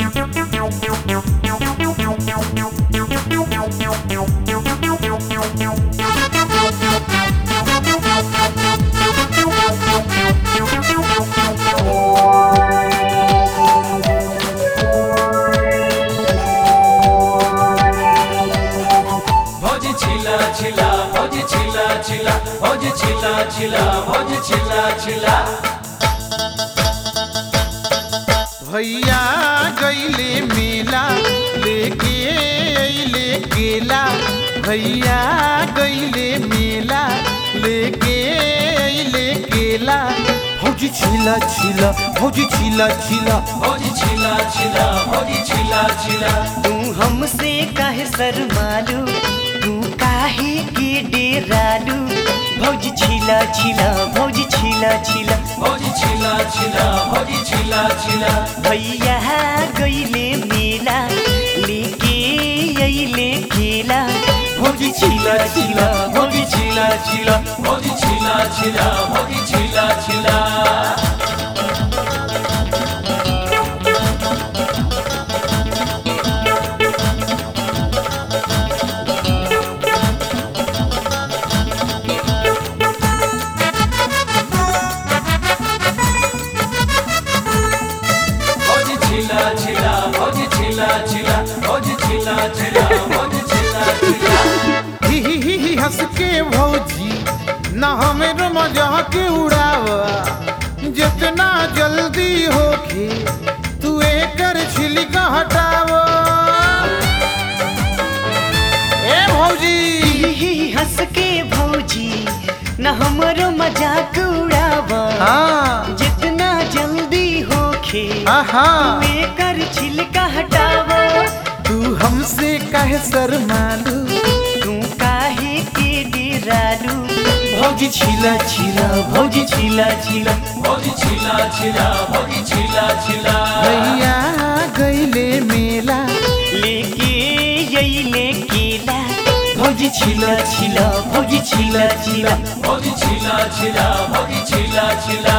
भैया गईले मेला लेके अइले केला भैया गईले मेला लेके अइले केला भौजी छिला छिला भौजी छिला छिला भौजी छिला छिला भौजी छिला छिला। तू हमसे काहे शर्मालू तू काहे के डेरालू भौजी छिला छिला भौजी छिला छिला भौजी छिला छिला भौजी छिला छिला। भैया गईले मेला लेके अइले केला भौजी छिला छिला भौजी छिला छिला भौजी छिला छिला भौजी छिला छिला। हंस के भौजी न हमें मजा के उड़ावा जितना जल्दी होके तू एकर छिलका हटावा। ए भौजी हंस के भौजी न हमरो मजाक उड़ावा जितना जल्दी होके तू एकर छिलका हटावा। तू हमसे काहे शर्मालू तू काहे के डेरालू भौजी छिला छिला भौजी छिला छिला भौजी छिला छिला भौजी छिला छिला। भैया गईले मेला लेके अइले केला भौजी छिला छिला भौजी छिला छिला भौजी छिला छिला भौजी छिला छिला।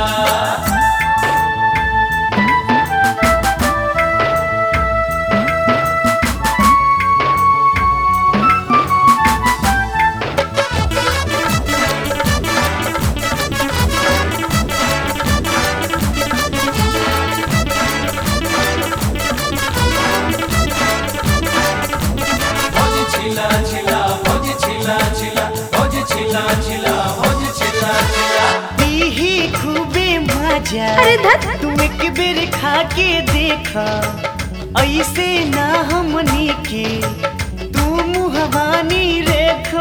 अरे धत तुम एक बेर खा के देखा ऐसे ना हमनी के तू मुहवानी रेखा।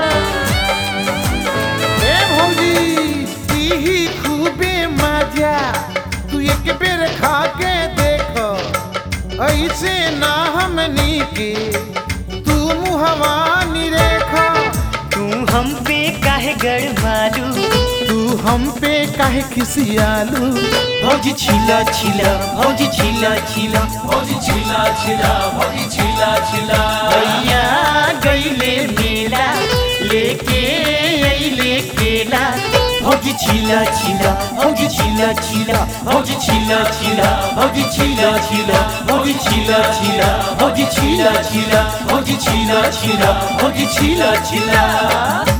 ए भौजी ही खूबे मजा तू एक बेर खा के देखो ऐसे ना हमनी के तू मुहवा निरेखा। तू हम पे काहे गड़मालू तू हम पे काहे खिसियालू भौजी छिला छिला भौजी छिला छिला भौजी छिला छिला भौजी छिला छिला। भैया गईले मेला लेके अइले केला भौजी छिला छिला भौजी छिला छिला भौजी छिला छिला भौजी छिला छिला भौजी छिला छिला भौजी छिला छिला भौजी छिला छिला भौजी छिला छिला।